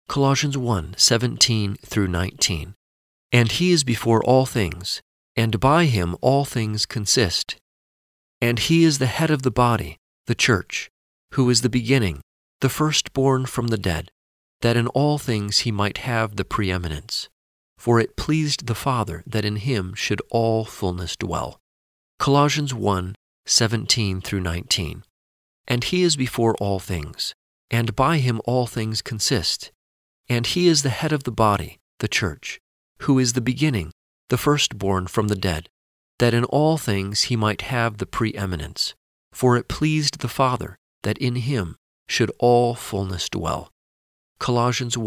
Colossians 1:17 through 19. And he is before all things, and by him all things consist. And he is the head of the body, the church, who is the beginning, the firstborn from the dead, that in all things he might have the preeminence. For it pleased the Father that in him should all fullness dwell. Colossians 1:17 through 19. And he is before all things, and by him all things consist. And he is the head of the body, the church, who is the beginning, the firstborn from the dead, that in all things he might have the preeminence. For it pleased the Father that in him should all fullness dwell. Colossians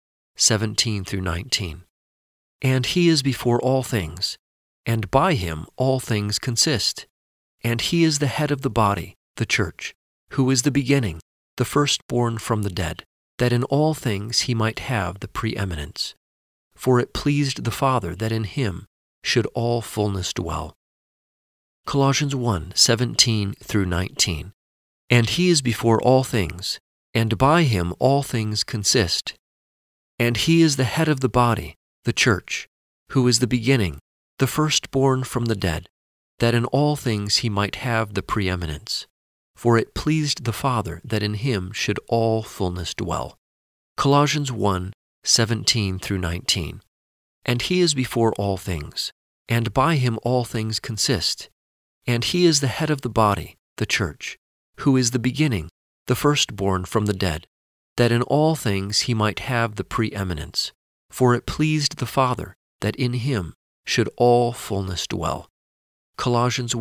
1:17 through 19. And he is before all things, and by him all things consist. And he is the head of the body, the church, who is the beginning, the firstborn from the dead, that in all things he might have the preeminence. For it pleased the Father that in him should all fullness dwell. Colossians 1:17 through 19. And he is before all things, and by him all things consist. And he is the head of the body, the church, who is the beginning, the firstborn from the dead, that in all things he might have the preeminence. For it pleased the Father that in him should all fullness dwell. Colossians 1:17 through 19. And he is before all things, and by him all things consist. And he is the head of the body, the church, who is the beginning, the firstborn from the dead, that in all things he might have the preeminence. For it pleased the Father that in him should all fullness dwell. Colossians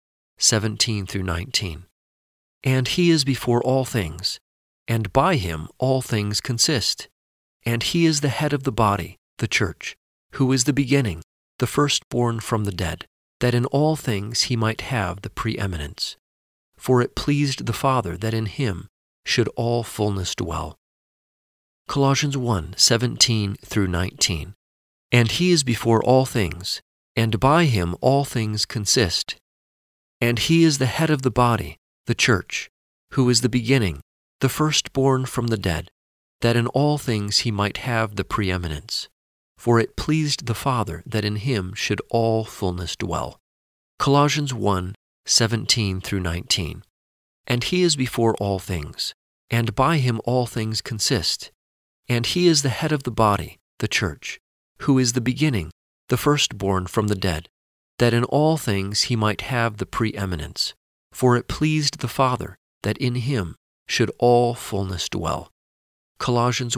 1:17 through 19. And he is before all things, and by him all things consist. And he is the head of the body, the church, who is the beginning, the firstborn from the dead, that in all things he might have the preeminence. For it pleased the Father that in him should all fullness dwell. Colossians 1:17 through 19. And he is before all things, and by him all things consist. And he is the head of the body, the church, who is the beginning, the firstborn from the dead, that in all things he might have the preeminence. For it pleased the Father that in him should all fullness dwell. Colossians 1:17 through 19. And he is before all things, and by him all things consist. And he is the head of the body, the church, who is the beginning, the firstborn from the dead, that in all things he might have the preeminence. For it pleased the Father that in him should all fullness dwell. Colossians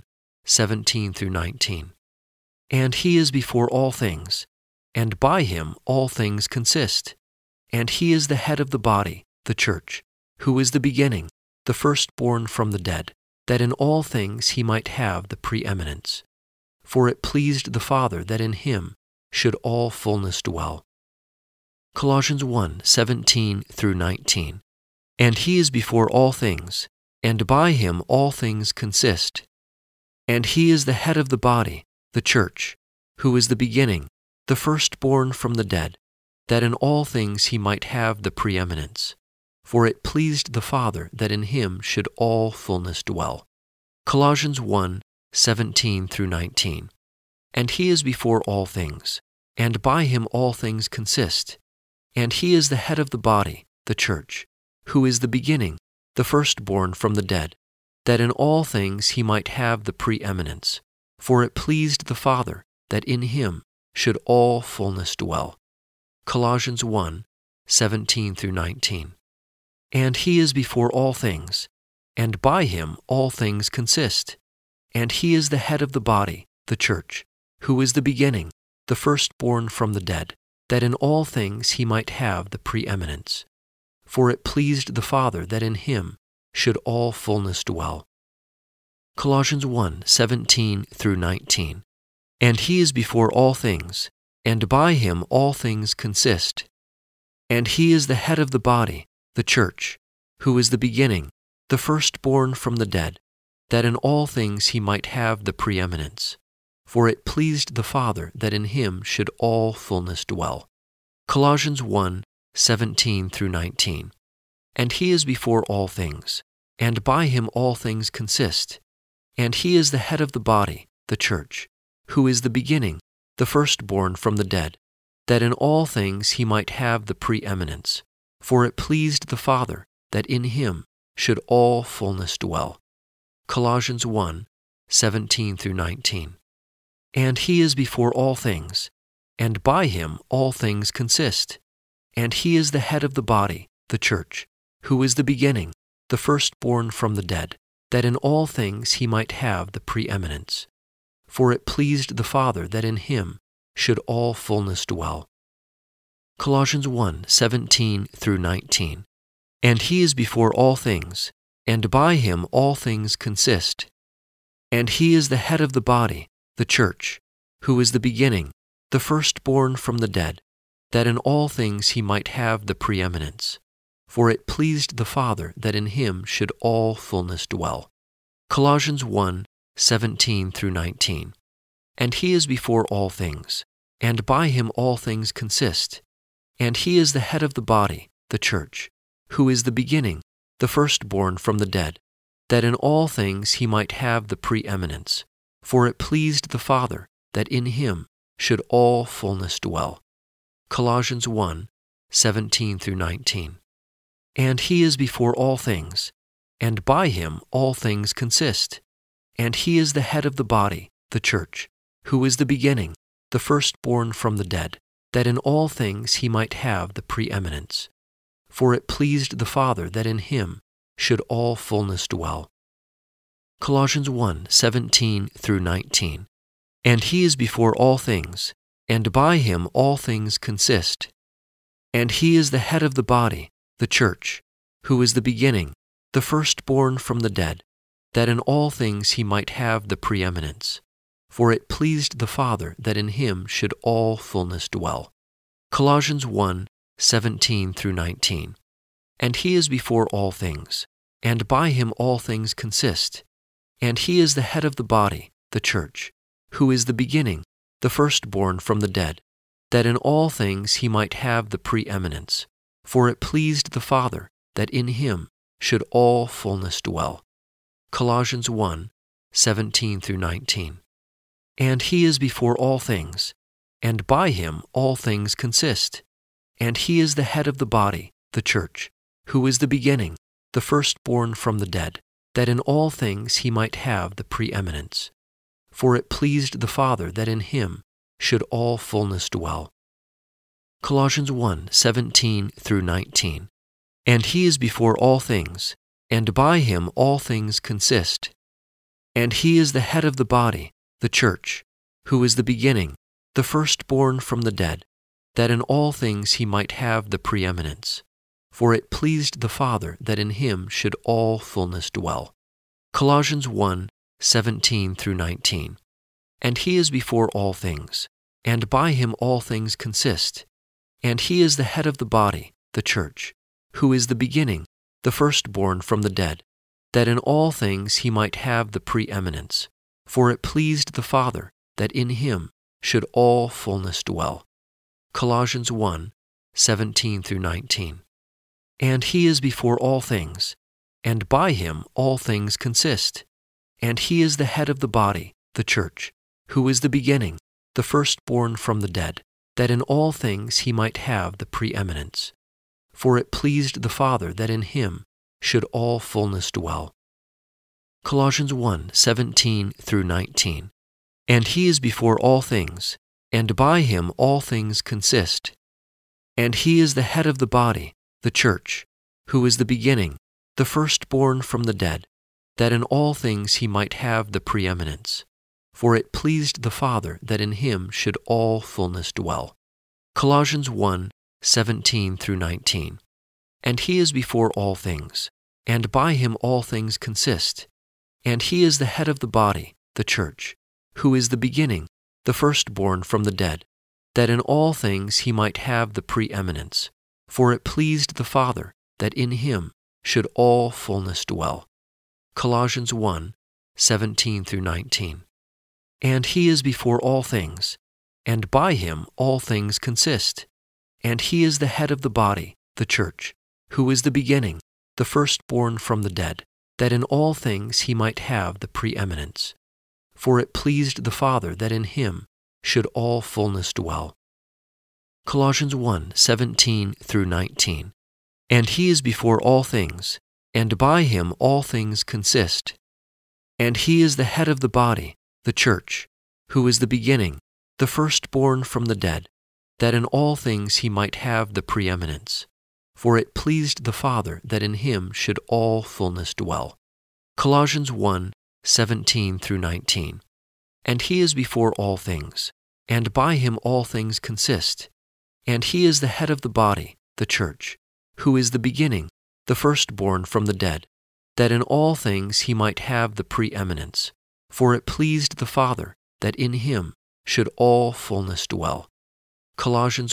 1:17 through 19. And he is before all things, and by him all things consist. And he is the head of the body, the church, who is the beginning, the firstborn from the dead, that in all things he might have the preeminence. For it pleased the Father that in him should all fullness dwell. Colossians 1:17 through 19. And he is before all things, and by him all things consist. And he is the head of the body, the church, who is the beginning, the firstborn from the dead, that in all things he might have the preeminence. For it pleased the Father that in him should all fullness dwell. Colossians 1:17 through 19. And he is before all things, and by him all things consist. And he is the head of the body, the church, who is the beginning, the firstborn from the dead, that in all things he might have the preeminence. For it pleased the Father that in him should all fullness dwell. Colossians 1:17 through 19. And he is before all things, and by him all things consist. And he is the head of the body, the church, who is the beginning, the firstborn from the dead, that in all things he might have the preeminence. For it pleased the Father that in him should all fullness dwell. Colossians 1:17 through 19. And he is before all things, and by him all things consist. And he is the head of the body, the church, who is the beginning, the firstborn from the dead, that in all things he might have the preeminence. For it pleased the Father that in him should all fullness dwell. Colossians 1:17 through 19. And he is before all things, and by him all things consist. And he is the head of the body, the church, who is the beginning, the firstborn from the dead, that in all things he might have the preeminence. For it pleased the Father that in him should all fullness dwell. Colossians 1:17 through 19. And he is before all things, and by him all things consist. And he is the head of the body, the church, who is the beginning, the firstborn from the dead, that in all things he might have the preeminence. For it pleased the Father that in him should all fullness dwell. Colossians 1:17 through 19. And he is before all things, and by him all things consist. And he is the head of the body, the church, who is the beginning, the firstborn from the dead, that in all things he might have the preeminence. For it pleased the Father that in him should all fullness dwell. Colossians 1:17 through 19. And he is before all things, and by him all things consist. And he is the head of the body, the church, who is the beginning, the firstborn from the dead, that in all things he might have the preeminence. For it pleased the Father that in him should all fullness dwell. Colossians 1:17 through 19. And he is before all things, and by him all things consist. And he is the head of the body, the church, who is the beginning, the firstborn from the dead, that in all things he might have the preeminence. For it pleased the Father that in him should all fullness dwell. Colossians 1:17 through 19. And he is before all things, and by him all things consist. And he is the head of the body, the church, who is the beginning, the firstborn from the dead, that in all things he might have the preeminence. For it pleased the Father that in him should all fullness dwell. Colossians 1:17 through 19. And he is before all things, and by him all things consist. And he is the head of the body, the church, who is the beginning, the firstborn from the dead, that in all things he might have the preeminence. For it pleased the Father that in him should all fullness dwell. Colossians 1:17 through 19. And he is before all things, and by him all things consist. And he is the head of the body, the church, who is the beginning, the firstborn from the dead, that in all things he might have the preeminence. For it pleased the Father that in him should all fullness dwell. Colossians 1:17 through 19. And he is before all things, and by him all things consist. And he is the head of the body, the church, who is the beginning, the firstborn from the dead, that in all things he might have the preeminence. For it pleased the Father that in him should all fullness dwell. Colossians 1:17 through 19. And he is before all things, and by him all things consist. And he is the head of the body, the church, who is the beginning, the firstborn from the dead, that in all things he might have the preeminence. For it pleased the Father that in him should all fullness dwell. Colossians 1:17 through 19. And he is before all things, and by him all things consist. And he is the head of the body, the church, who is the beginning, the firstborn from the dead, that in all things he might have the preeminence. For it pleased the Father that in him should all fullness dwell. Colossians 1:17 through 19. And he is before all things, and by him all things consist. And he is the head of the body, the church, who is the beginning, the firstborn from the dead, that in all things he might have the preeminence. For it pleased the Father that in him should all fullness dwell. Colossians 1:17 through 19. And he is before all things, and by him all things consist. And he is the head of the body, the church, who is the beginning, the firstborn from the dead, that in all things he might have the preeminence. For it pleased the Father that in him should all fullness dwell. Colossians 1:17 through 19. And he is before all things, and by him all things consist. And he is the head of the body, the church, who is the beginning, the firstborn from the dead, that in all things he might have the preeminence. For it pleased the Father that in him should all fullness dwell. Colossians 1:17 through 19. And he is before all things, and by him all things consist. And he is the head of the body, the church, who is the beginning, the firstborn from the dead, that in all things he might have the preeminence. For it pleased the Father that in him should all fullness dwell. Colossians 1:17 through 19. And he is before all things, and by him all things consist. And he is the head of the body, the church, who is the beginning, the firstborn from the dead, that in all things he might have the preeminence. For it pleased the Father that in him should all fullness dwell. Colossians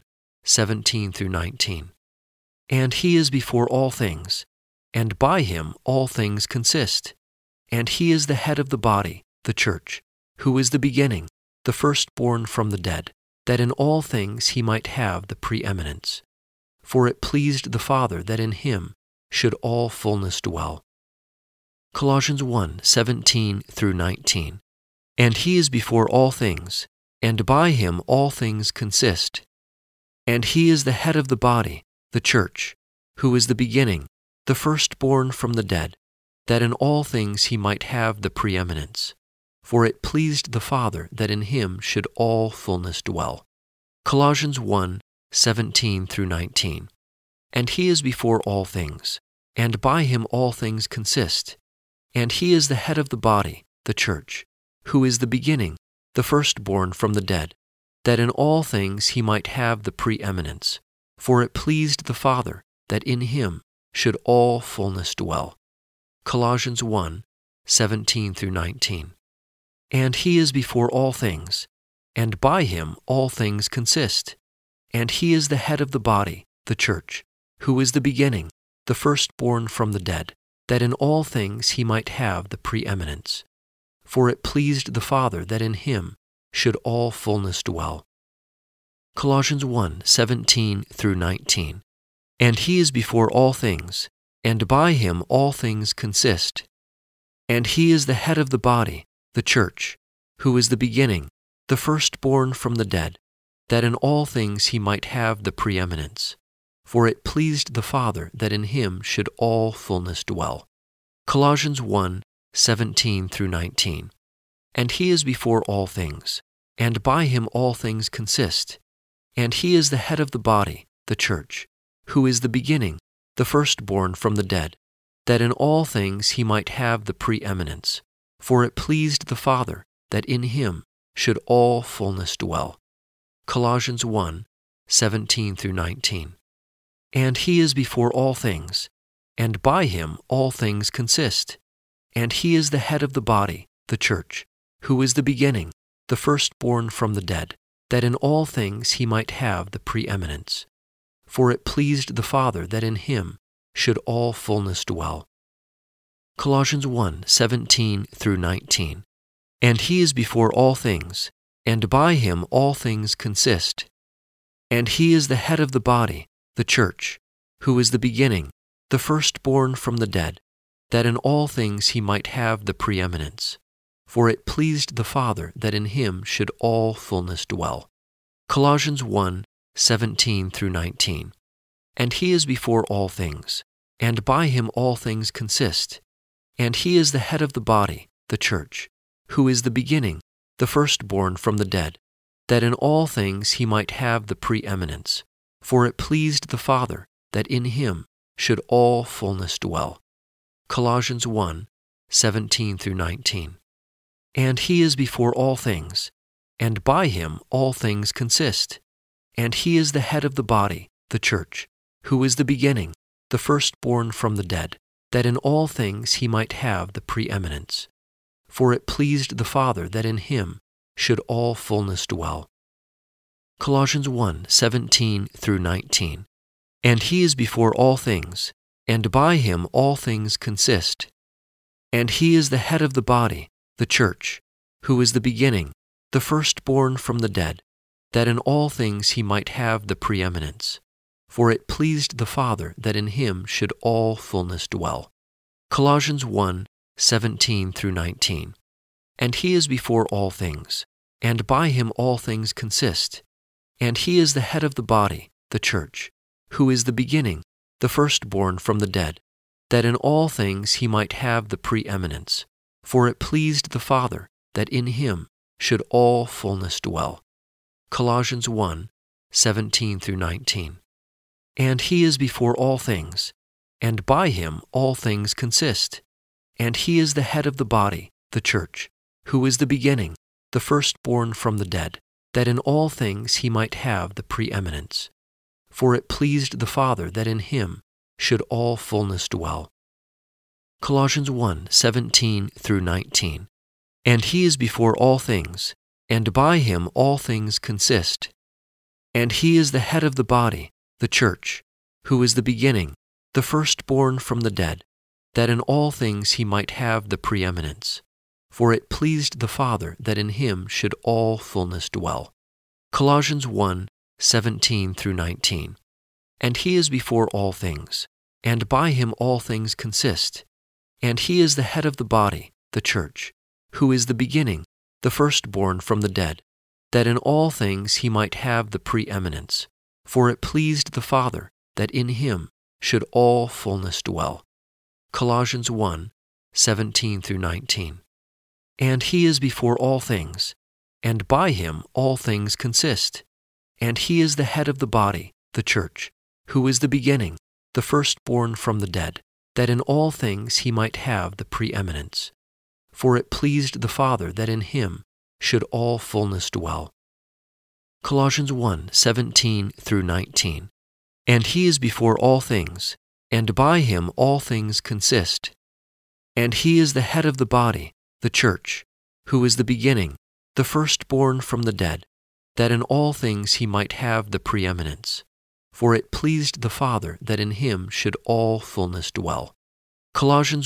1:17 through 19. And he is before all things, and by him all things consist. And he is the head of the body, the church, who is the beginning, the firstborn from the dead, that in all things he might have the preeminence. For it pleased the Father that in him should all fullness dwell. Colossians 1:17 through 19. And he is before all things, and by him all things consist. And he is the head of the body, the church, who is the beginning, the firstborn from the dead, that in all things he might have the preeminence. For it pleased the Father that in him should all fullness dwell. Colossians 1:17 through 19. And he is before all things, and by him all things consist. And he is the head of the body, the church, who is the beginning, the firstborn from the dead, that in all things he might have the preeminence. For it pleased the Father that in him should all fullness dwell. Colossians 1:17 through 19. And he is before all things, and by him all things consist. And he is the head of the body, the church, who is the beginning, the firstborn from the dead, that in all things he might have the preeminence. For it pleased the Father that in him should all fullness dwell. Colossians 1:17 through 19. And he is before all things, and by him all things consist. And he is the head of the body, the church, who is the beginning, the firstborn from the dead, that in all things he might have the preeminence. For it pleased the Father that in him should all fullness dwell. Colossians 1:17 through 19. And he is before all things, and by him all things consist. And he is the head of the body, the church, who is the beginning, the firstborn from the dead, that in all things he might have the preeminence. For it pleased the Father that in him should all fullness dwell. Colossians 1:17 through 19. And he is before all things, and by him all things consist. And he is the head of the body, the church, who is the beginning, the firstborn from the dead, that in all things he might have the preeminence. For it pleased the Father that in him should all fullness dwell. Colossians 1:17 through 19. And he is before all things, and by him all things consist. And he is the head of the body, the church, who is the beginning, the firstborn from the dead, that in all things he might have the preeminence. For it pleased the Father that in him should all fullness dwell. Colossians 1:17 through 19. And he is before all things, and by him all things consist. And he is the head of the body, the church, who is the beginning, the firstborn from the dead, that in all things he might have the preeminence. For it pleased the Father that in him should all fullness dwell. Colossians 1:17 through 19. And he is before all things, and by him all things consist. And he is the head of the body, the church, who is the beginning, the firstborn from the dead, that in all things he might have the preeminence. For it pleased the Father that in him should all fullness dwell. Colossians 1:17 through 19. And he is before all things, and by him all things consist. And he is the head of the body, the church, who is the beginning, the firstborn from the dead, that in all things he might have the preeminence. For it pleased the Father that in him should all fullness dwell. Colossians 1:17 through 19. And he is before all things, and by him all things consist. And he is the head of the body, the church, who is the beginning, the firstborn from the dead, that in all things he might have the preeminence. For it pleased the Father that in him should all fullness dwell. Colossians 1:17 through 19. And he is before all things, and by him all things consist. And he is the head of the body, the church, who is the beginning, the firstborn from the dead, that in all things he might have the preeminence. For it pleased the Father that in him should all fullness dwell. Colossians 1:17 through 19. And he is before all things, and by him all things consist. And he is the head of the body, the church, who is the beginning, the firstborn from the dead, that in all things he might have the preeminence. For it pleased the Father that in him should all fullness dwell. Colossians 1:17 through 19. And he is before all things, and by him all things consist. And he is the head of the body, the church, who is the beginning, the firstborn from the dead, that in all things he might have the preeminence. For it pleased the Father that in him should all fullness dwell. Colossians 1:17 through 19. And he is before all things, and by him all things consist. And he is the head of the body, the church, who is the beginning, the firstborn from the dead, that in all things he might have the preeminence. For it pleased the Father that in him should all fullness dwell. Colossians 1:17 through 19. And he is before all things, and by him all things consist. And he is the head of the body, the church, who is the beginning, the firstborn from the dead, that in all things he might have the preeminence. For it pleased the Father that in him should all fullness dwell. Colossians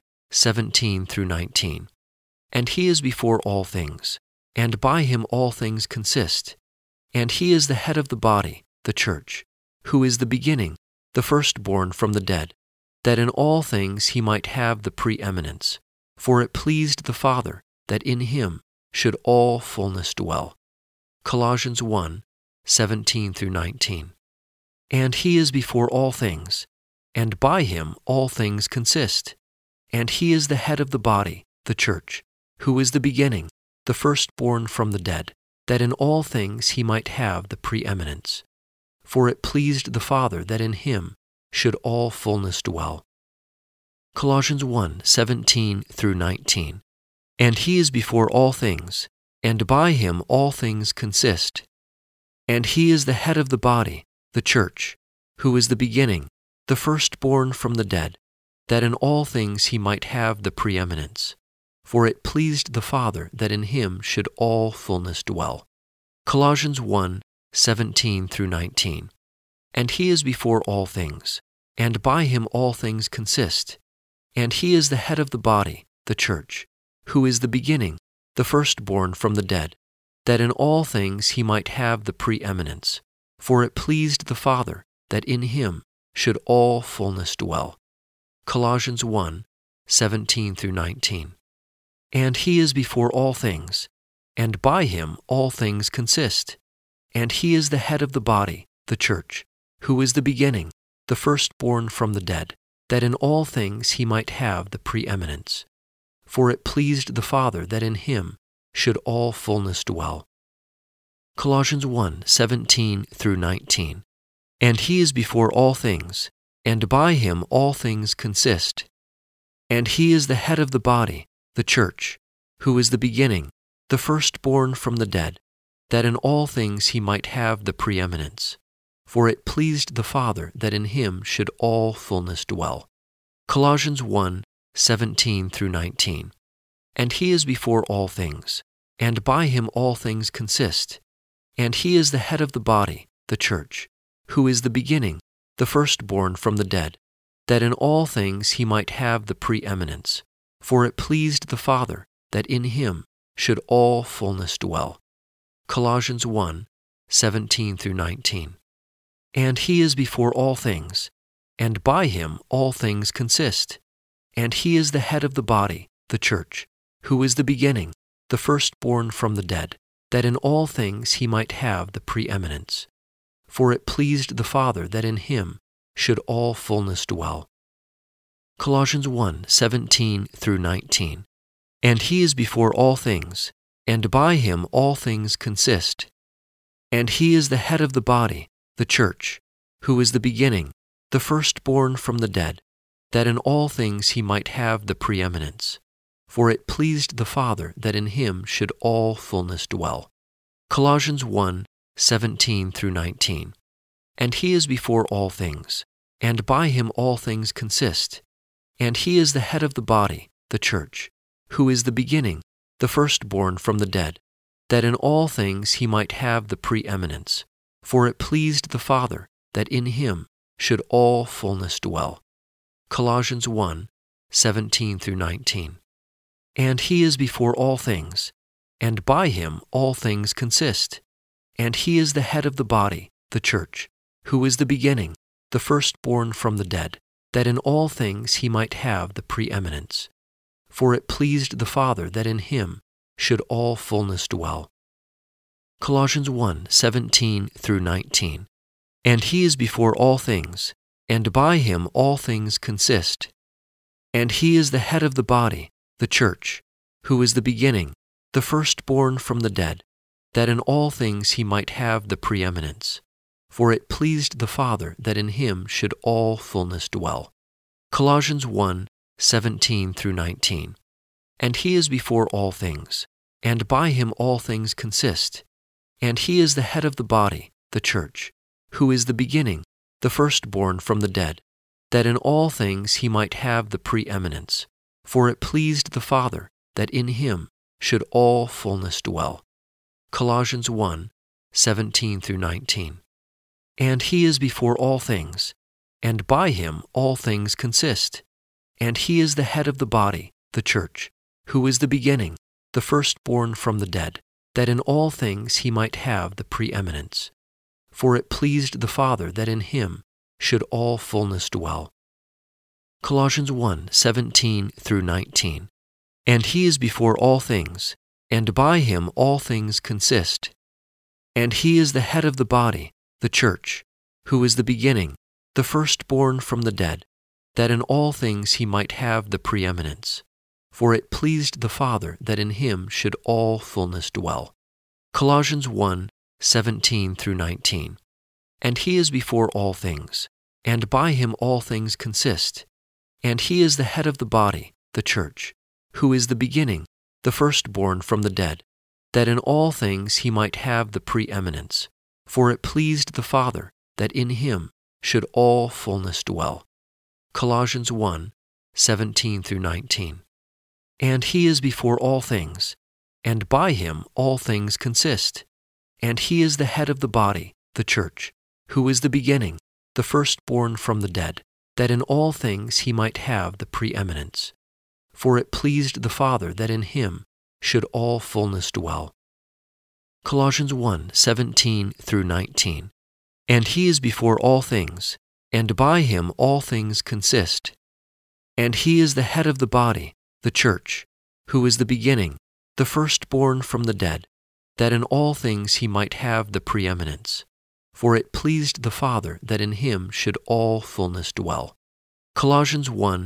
1:17 through 19. And he is before all things, and by him all things consist. And he is the head of the body, the church, who is the beginning, the firstborn from the dead, that in all things he might have the preeminence. For it pleased the Father that in him should all fullness dwell. Colossians 1:17 through 19. And he is before all things, and by him all things consist. And he is the head of the body, the church, who is the beginning, the firstborn from the dead, that in all things he might have the preeminence. For it pleased the Father that in him should all fullness dwell. Colossians 1:17 through 19. And he is before all things, and by him all things consist. And he is the head of the body, the church, who is the beginning, the firstborn from the dead, that in all things he might have the preeminence. For it pleased the Father that in him should all fullness dwell. Colossians 1:17 through 19. And he is before all things, and by him all things consist. And he is the head of the body, the church, who is the beginning, the firstborn from the dead, that in all things he might have the preeminence. For it pleased the Father that in him should all fullness dwell. Colossians 1:17 through 19. And he is before all things, and by him all things consist. And he is the head of the body, the church, who is the beginning, the firstborn from the dead, that in all things he might have the preeminence. For it pleased the Father that in him should all fullness dwell. Colossians 1:17 through 19. And he is before all things, and by him all things consist. And he is the head of the body, the church, who is the beginning, the firstborn from the dead, that in all things he might have the preeminence. For it pleased the Father that in him should all fullness dwell. Colossians 1:17 through 19. And he is before all things, and by him all things consist. And he is the head of the body, the church, who is the beginning, the firstborn from the dead, that in all things he might have the preeminence. For it pleased the Father that in him should all fullness dwell. Colossians 1:17 through 19. And he is before all things, and by him all things consist. And he is the head of the body, the church, who is the beginning, the firstborn from the dead, that in all things he might have the preeminence. For it pleased the Father that in him should all fullness dwell. Colossians 1:17 through 19. And he is before all things, and by him all things consist. And he is the head of the body, the church, who is the beginning, the firstborn from the dead, that in all things he might have the preeminence. For it pleased the Father that in him should all fullness dwell. Colossians 1:17 through 19. And he is before all things, and by him all things consist. And he is the head of the body, the church, who is the beginning, the firstborn from the dead, that in all things he might have the preeminence. For it pleased the Father that in him should all fullness dwell. Colossians 1:17 through 19. And he is before all things, and by him all things consist. And he is the head of the body, the church, who is the beginning, the firstborn from the dead, that in all things he might have the preeminence. For it pleased the Father that in him should all fullness dwell. Colossians 1:17 through 19. And he is before all things, and by him all things consist. And he is the head of the body, the church, who is the beginning, the firstborn from the dead, that in all things he might have the preeminence. For it pleased the Father that in him should all fullness dwell. Colossians 1:17 through 19. And he is before all things, and by him all things consist. And he is the head of the body, the church, who is the beginning, the firstborn from the dead, that in all things he might have the preeminence. For it pleased the Father that in him should all fullness dwell. Colossians 1:17 through 19. And he is before all things, and by him all things consist. And he is the head of the body, the church, who is the beginning, the firstborn from the dead, that in all things he might have the preeminence. For it pleased the Father that in him should all fullness dwell. Colossians 1:17 through 19. And he is before all things, and by him all things consist. And he is the head of the body, the church, who is the beginning, the firstborn from the dead, that in all things he might have the preeminence. For it pleased the Father that in him should all fullness dwell. Colossians 1:17 through 19. And he is before all things, and by him all things consist. And he is the head of the body, the church, who is the beginning, the firstborn from the dead, that in all things he might have the preeminence. For it pleased the Father that in him should all fullness dwell. Colossians 1:17 through 19. And he is before all things, and by him all things consist. And he is the head of the body, the church, who is the beginning, the firstborn from the dead, that in all things he might have the preeminence. For it pleased the Father that in him should all fullness dwell. Colossians 1:17 through 19. And he is before all things, and by him all things consist. And he is the head of the body, the church, who is the beginning, the firstborn from the dead, that in all things he might have the preeminence. For it pleased the Father that in him should all fullness dwell. Colossians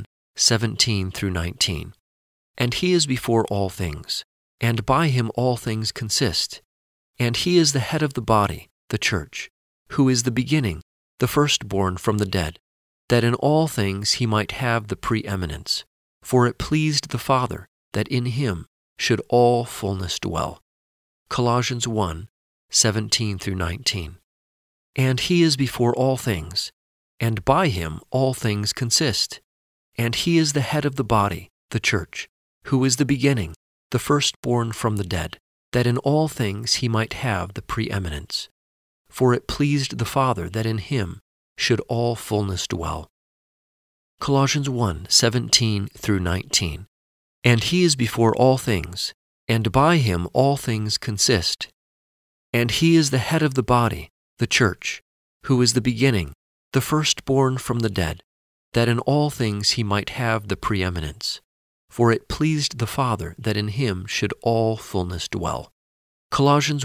1:17 through 19. And he is before all things, and by him all things consist. And he is the head of the body, the church, who is the beginning, the firstborn from the dead, that in all things he might have the preeminence. For it pleased the Father that in him should all fullness dwell. Colossians 1:17 through 19. And he is before all things, and by him all things consist. And he is the head of the body, the church, who is the beginning, the firstborn from the dead, that in all things he might have the preeminence. For it pleased the Father that in him should all fullness dwell. Colossians 1:17 through 19. And he is before all things, and by him all things consist. And he is the head of the body, the church, who is the beginning, the firstborn from the dead, that in all things he might have the preeminence. For it pleased the Father that in him should all fullness dwell. Colossians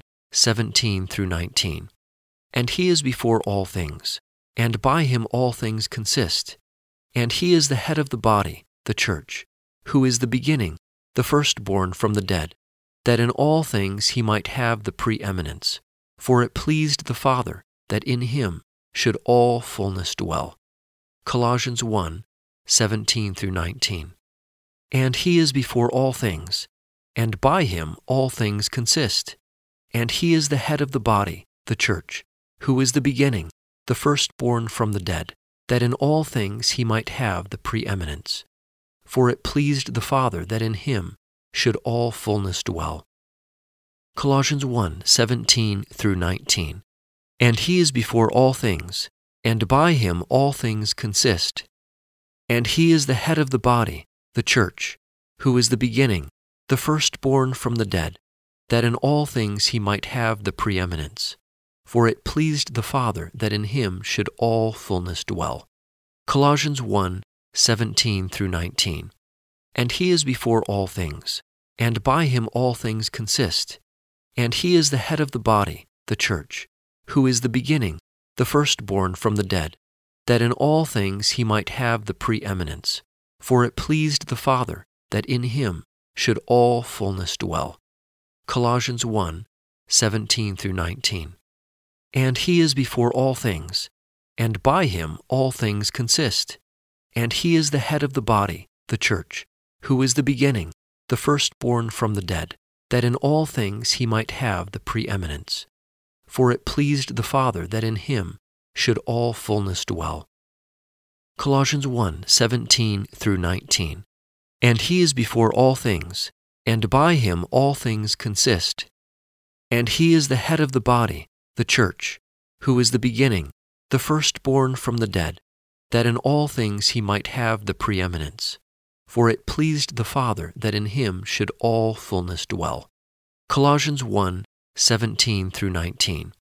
1:17-19. And he is before all things, and by him all things consist. And he is the head of the body, the church, who is the beginning, the firstborn from the dead, that in all things he might have the preeminence. For it pleased the Father that in him should all fullness dwell. Colossians 1:17-19. And he is before all things, and by him all things consist. And he is the head of the body, the church, who is the beginning, the firstborn from the dead, that in all things he might have the preeminence. For it pleased the Father that in him should all fullness dwell. Colossians 1:17-19. And he is before all things, and by him all things consist. And he is the head of the body, the church, who is the beginning, the firstborn from the dead, that in all things he might have the preeminence. For it pleased the Father that in him should all fullness dwell. Colossians 1:17-19. And he is before all things, and by him all things consist. And he is the head of the body, the church, who is the beginning, the firstborn from the dead, that in all things he might have the preeminence. For it pleased the Father that in him should all fullness dwell. Colossians 1:17-19. And he is before all things, and by him all things consist. And he is the head of the body, the church, who is the beginning, the firstborn from the dead, that in all things he might have the preeminence. For it pleased the Father that in him should all fullness dwell. Colossians 1:17-19. And he is before all things, and by him all things consist. And he is the head of the body, the church, who is the beginning, the firstborn from the dead, that in all things he might have the preeminence. For it pleased the Father that in him should all fullness dwell. Colossians 1:17-19.